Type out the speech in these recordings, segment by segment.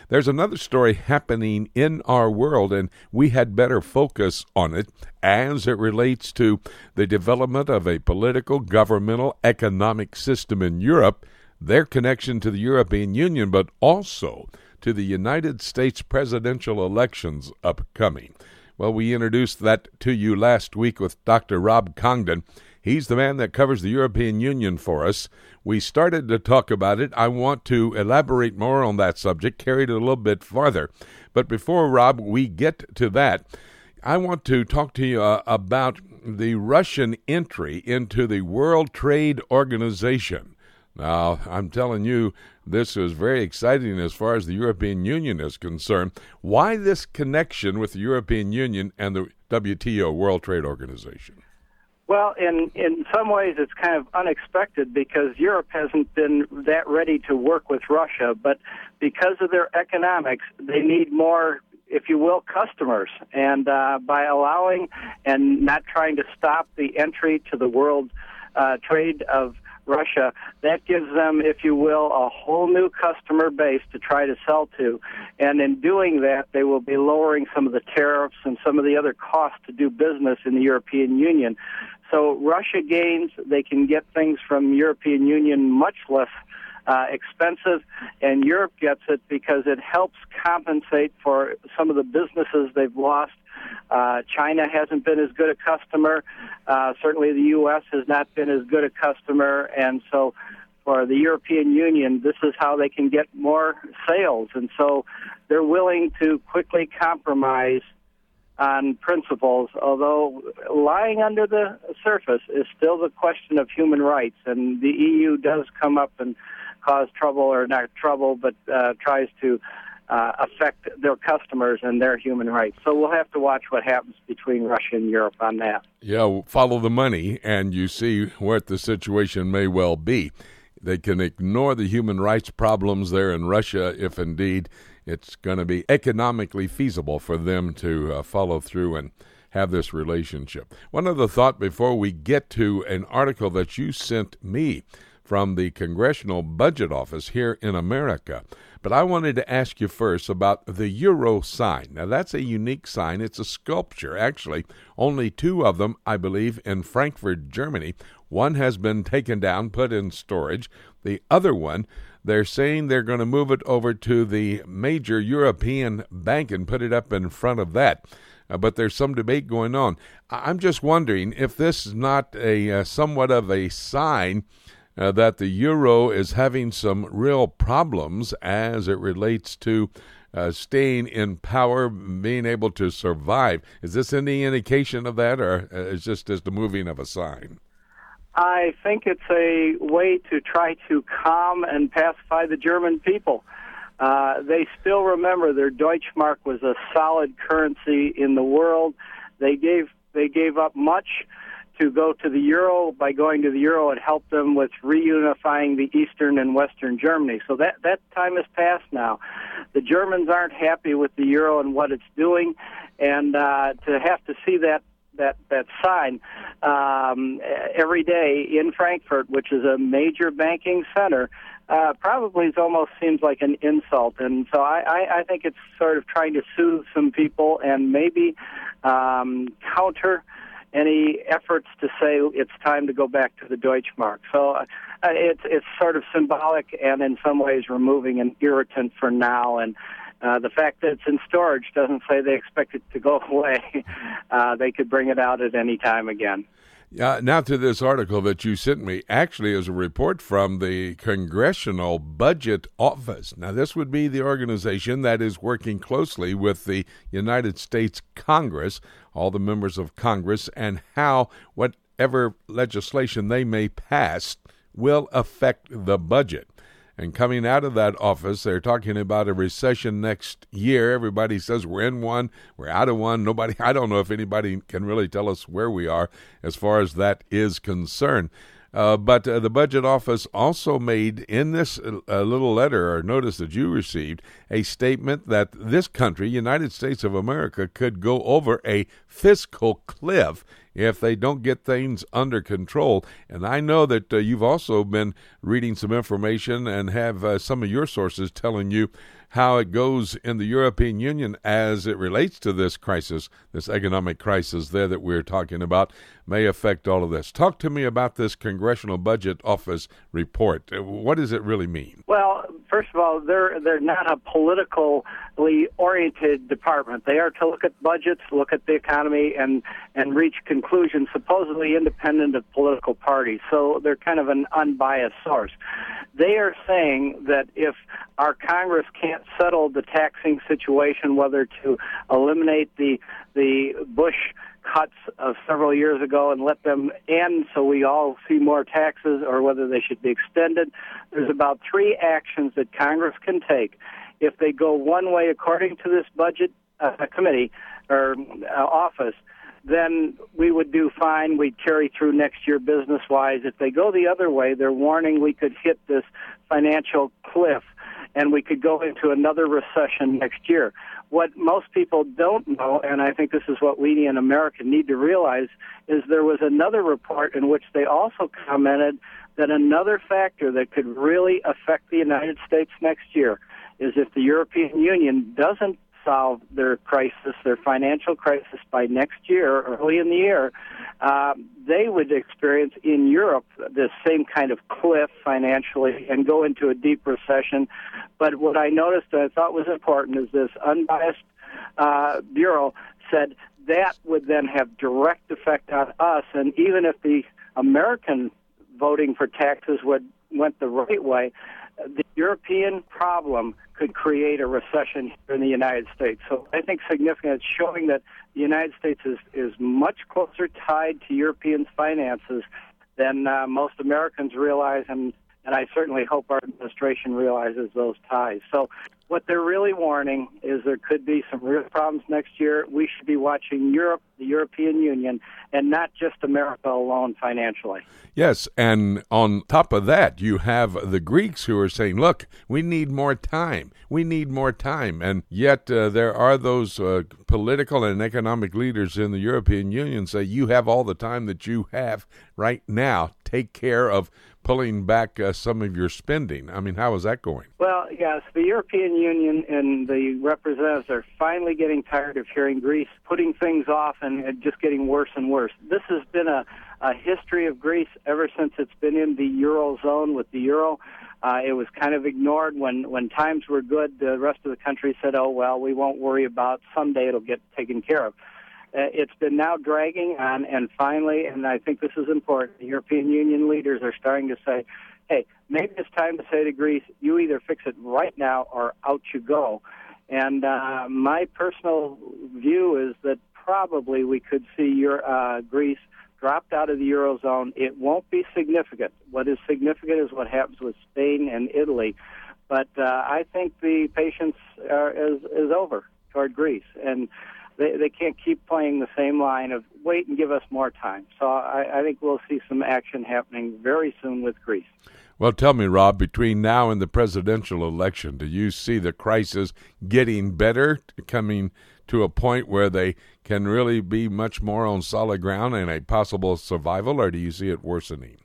there's another story happening in our world, and we had better focus on it as it relates to the development of a political, governmental, economic system in Europe, their connection to the European Union, but also to the United States presidential elections upcoming. Well, we introduced that to you last week with Dr. Rob Congdon. He's the man that covers the European Union for us. We started to talk about it. I want to elaborate more on that subject, carry it a little bit farther. But before, Rob, we get to that, I want to talk to you about the Russian entry into the World Trade Organization. Now, I'm telling you, this is very exciting as far as the European Union is concerned. Why this connection with the European Union and the WTO, World Trade Organization? Well, in some ways it's kind of unexpected because Europe hasn't been that ready to work with Russia, but because of their economics, they need more, if you will, customers. And by allowing and not trying to stop the entry to the world trade of Russia, that gives them, if you will, a whole new customer base to try to sell to. And in doing that, they will be lowering some of the tariffs and some of the other costs to do business in the European Union. So Russia gains, they can get things from the European Union much less expensive, and Europe gets it because it helps compensate for some of the businesses they've lost. China hasn't been as good a customer. Certainly the U.S. has not been as good a customer, and so for the European Union, this is how they can get more sales. And so they're willing to quickly compromise on principles, although lying under the surface is still the question of human rights, and the EU does come up and cause trouble, or not trouble, but tries to affect their customers and their human rights. So we'll have to watch what happens between Russia and Europe on that. Yeah, follow the money, and you see what the situation may well be. They can ignore the human rights problems there in Russia if indeed it's going to be economically feasible for them to follow through and have this relationship. One other thought before we get to an article that you sent me from the Congressional Budget Office here in America. But I wanted to ask you first about the Euro sign. Now, that's a unique sign. It's a sculpture, actually. Only two of them, I believe, in Frankfurt, Germany. One has been taken down, put in storage. The other one, they're saying they're going to move it over to the major European bank and put it up in front of that. But there's some debate going on. I'm just wondering if this is not a somewhat of a sign that the euro is having some real problems as it relates to staying in power, being able to survive. Is this any indication of that, or is just the moving of a sign? I think it's a way to try to calm and pacify the German people. They still remember their Deutschmark was a solid currency in the world. They gave up much to go to the euro. By going to the euro, it helped them with reunifying the Eastern and Western Germany. So that time has passed now. The Germans aren't happy with the euro and what it's doing, and to have to see that sign every day in Frankfurt, which is a major banking center, probably almost seems like an insult. And so I think it's sort of trying to soothe some people and maybe counter any efforts to say it's time to go back to the Deutschmark. So it's sort of symbolic and in some ways removing an irritant for now. And the fact that it's in storage doesn't say they expect it to go away. They could bring it out at any time again. Now to this article that you sent me, actually is a report from the Congressional Budget Office. Now, this would be the organization that is working closely with the United States Congress, all the members of Congress, and how whatever legislation they may pass will affect the budget. And coming out of that office, they're talking about a recession next year. Everybody says we're in one, we're out of one. I don't know if anybody can really tell us where we are as far as that is concerned. But the Budget Office also made in this little letter or notice that you received a statement that this country, United States of America, could go over a fiscal cliff if they don't get things under control. And I know that you've also been reading some information and have some of your sources telling you how it goes in the European Union as it relates to this crisis, this economic crisis there that we're talking about, may affect all of this. Talk to me about this Congressional Budget Office report. What does it really mean? Well, first of all, they're not a politically oriented department. They are to look at budgets, look at the economy, and reach conclusions supposedly independent of political parties. So they're kind of an unbiased source. They are saying that if our Congress can't settle the taxing situation, whether to eliminate the Bush cuts of several years ago and let them end so we all see more taxes, or whether they should be extended, there's about 3 actions that Congress can take. If they go one way according to this budget committee or office, then we would do fine. We'd carry through next year business-wise. If they go the other way, they're warning we could hit this financial cliff and we could go into another recession next year. What most people don't know, and I think this is what we in America need to realize, is there was another report in which they also commented that another factor that could really affect the United States next year is if the European Union doesn't solve their crisis, their financial crisis by next year, early in the year, they would experience in Europe this same kind of cliff financially and go into a deep recession. But what I noticed that I thought was important is this unbiased bureau said that would then have direct effect on us, and even if the American voting for taxes went the right way, the European problem could create a recession here in the United States. So I think significant. It's showing that the United States is much closer tied to Europeans' finances than most Americans realize, and I certainly hope our administration realizes those ties. So what they're really warning is there could be some real problems next year. We should be watching Europe, the European Union, and not just America alone financially. Yes, and on top of that, you have the Greeks who are saying, look, we need more time. We need more time. And yet there are those political and economic leaders in the European Union say, you have all the time that you have right now. Take care of pulling back some of your spending. I mean, how is that going? Well, yes, the European Union and the representatives are finally getting tired of hearing Greece putting things off and just getting worse and worse. This has been a history of Greece ever since it's been in the Eurozone with the euro. It was kind of ignored when times were good. The rest of the country said, oh, well, we won't worry about someday it'll get taken care of. It's been now dragging on, and finally, and I think this is important, the European Union leaders are starting to say, hey, maybe it's time to say to Greece, you either fix it right now or out you go. And my personal view is that probably we could see Greece dropped out of the Eurozone. It won't be significant. What is significant is what happens with Spain and Italy. But I think the patience is over toward Greece. And they can't keep playing the same line of wait and give us more time. So I think we'll see some action happening very soon with Greece. Well, tell me, Rob, between now and the presidential election, do you see the crisis getting better, coming to a point where they can really be much more on solid ground and a possible survival, or do you see it worsening?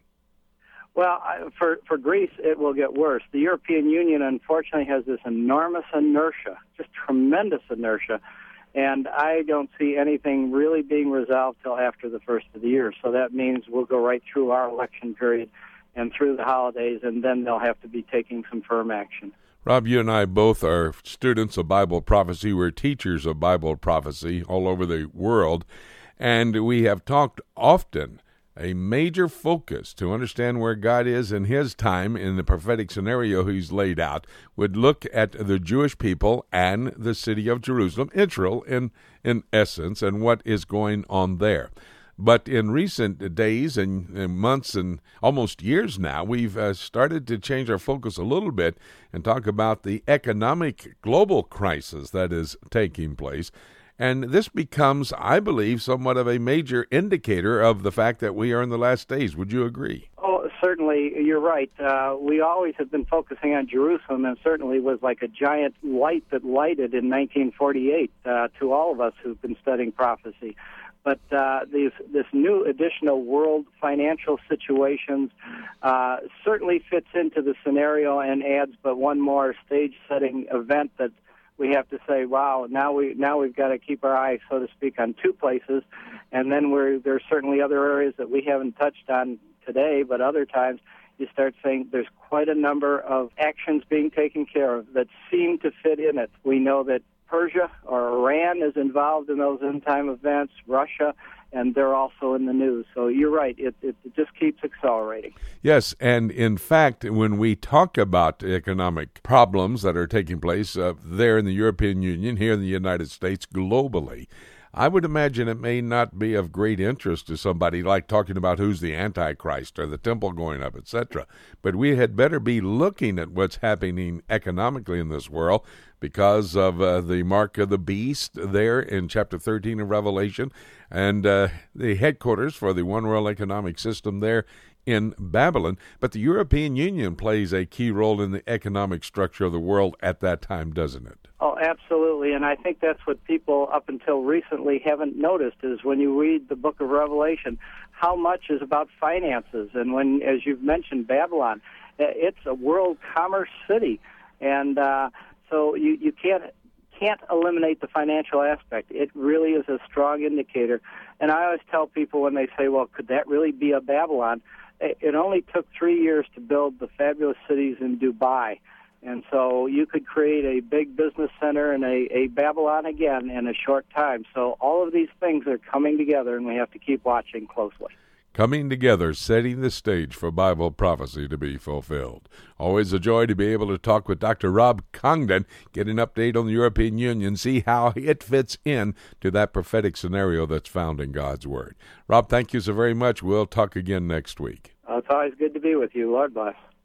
Well, for Greece, it will get worse. The European Union, unfortunately, has this enormous inertia, just tremendous inertia, and I don't see anything really being resolved till after the first of the year. So that means we'll go right through our election period and through the holidays, and then they'll have to be taking some firm action. Rob, you and I both are students of Bible prophecy. We're teachers of Bible prophecy all over the world, and we have talked often. A major focus to understand where God is in his time in the prophetic scenario he's laid out would look at the Jewish people and the city of Jerusalem, Israel in essence, and what is going on there. But in recent days and months and almost years now, we've started to change our focus a little bit and talk about the economic global crisis that is taking place. And this becomes, I believe, somewhat of a major indicator of the fact that we are in the last days. Would you agree? Oh, certainly, you're right. We always have been focusing on Jerusalem, and certainly was like a giant light that lighted in 1948 to all of us who've been studying prophecy. But this new additional world financial situations certainly fits into the scenario and adds but one more stage-setting event that we have to say, wow, now we've got to keep our eyes, so to speak, on two places, and then there's certainly other areas that we haven't touched on today, but other times you start saying there's quite a number of actions being taken care of that seem to fit in it. We know that Persia or Iran is involved in those end-time events, Russia, and they're also in the news. So you're right, it just keeps accelerating. Yes, and in fact, when we talk about economic problems that are taking place there in the European Union, here in the United States, globally, I would imagine it may not be of great interest to somebody like talking about who's the Antichrist or the temple going up, etc. But we had better be looking at what's happening economically in this world because of the mark of the beast there in chapter 13 of Revelation and the headquarters for the One World Economic System there in Babylon. But the European Union plays a key role in the economic structure of the world at that time, doesn't it? Oh, absolutely, and I think that's what people up until recently haven't noticed is when you read the book of Revelation, how much is about finances. And when, as you've mentioned, Babylon, it's a world commerce city, and so you can't eliminate the financial aspect. It really is a strong indicator. And I always tell people when they say, well, could that really be a Babylon? It only took 3 years to build the fabulous cities in Dubai. And so you could create a big business center and a Babylon again in a short time. So all of these things are coming together, and we have to keep watching closely. Coming together, setting the stage for Bible prophecy to be fulfilled. Always a joy to be able to talk with Dr. Rob Congdon, get an update on the European Union, see how it fits in to that prophetic scenario that's found in God's Word. Rob, thank you so very much. We'll talk again next week. It's always good to be with you. Lord bless.